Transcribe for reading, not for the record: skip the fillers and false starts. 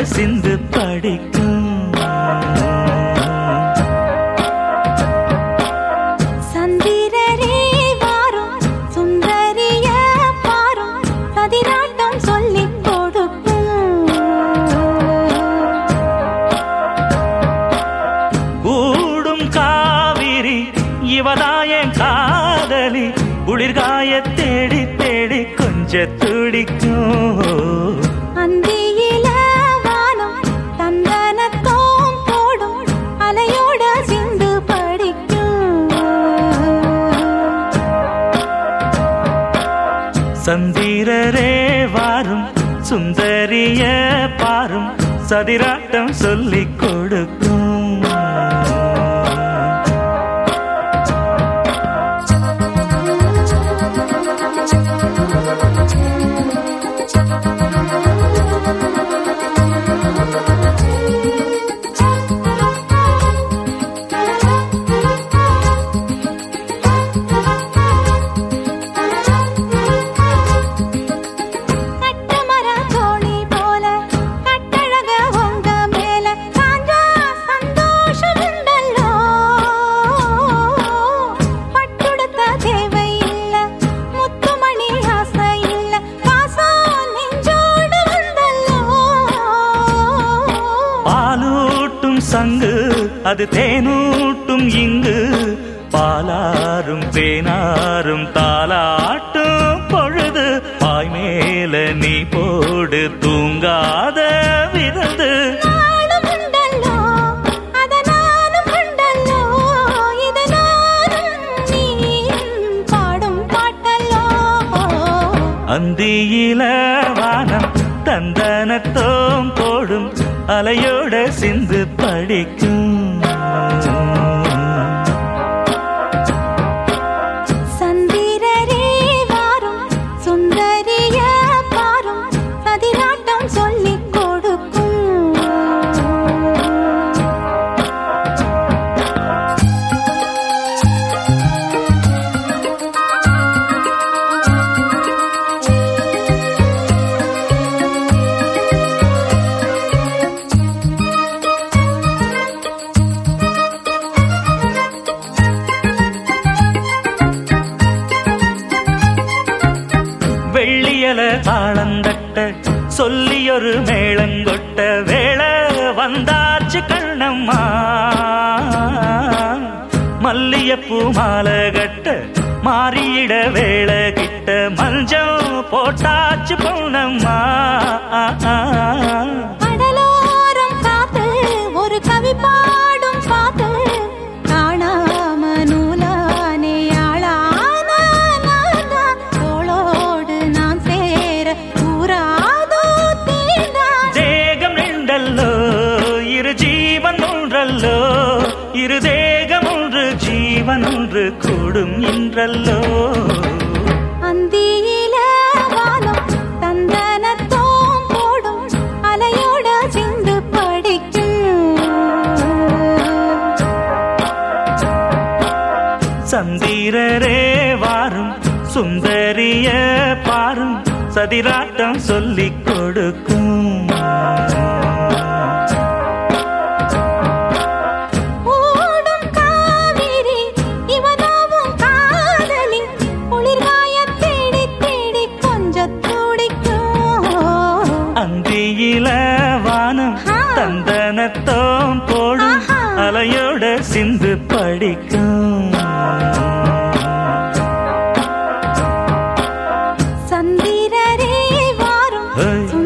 சிந்து படிக்கும். சந்திரரே வாரும் சுந்தரிய பாரும் சதிராட்டம் சொல்லிக் கொடுக்கும். கூடும் காவிரி இவதாயன் காதலி குளிர்காய தேடி தேடி கொஞ்ச துடிக்கும். அந்தியில வானம் தந்தனத்தோம் போடும் அலையோட சிந்து படிக்கும். சந்திரரே வாரும் சுந்தரிய பாரும் சதிராட்டம் சொல்லிக் கொடுக்கும். சங்கு அது தேனூட்டும் இங்கு பாலாரும் தேனாரும் தாலாட்டும் பொழுது பாய் மேல நீ போடு தூங்காத விருந்து. அந்தியில வானம் தந்தனத்தோம் போடும் அலையோட சிந்து படிக்கும். சந்திரரே வாரும் சுந்தரிய பாரும் சதிராட்டம் சொல்லிக் கொடுக்கும். வெள்ளியல தாளந்தட்ட சொல்லியொரு மேளங்கொட்ட வேளை வந்தாச்சு கண்ணம்மா. மல்லியப்பூ மாலை கட்ட மாறியிட வேளை கிட்ட மஞ்சள் போட்டாச்சு பொன்னம்மா. கடலோரம் காத்து ஒரு கவி பாடும் பாத்து காணாம நூலானே ஆளான தோளோடு நான் சேர கூறாதோ தீண்டா. தேகம் நின்றல்லோ இரு ஜீவன் ஒன்றல்லோ இரு தேகம் ஒன்று ஜீவன் ஒன்று கூடும் என்றல்லோ. அந்தியில வானம் தந்தனத்தோம் போடும் அலையோட சிந்து படிக்கும். சந்திரரே வாரும் சுந்தரிய பாரும் சதிராட்டம் சொல்லிக் கொடுக்கும். ஓடும் காவிரி இவனாவும் காதலி குளிர்காய தேடி தேடி கொஞ்ச துடிக்கும். அந்தியில வானம் தந்தனத்தோம் போடும் அலையோட சிந்து படிக்கும். சந்திரரே வாரும்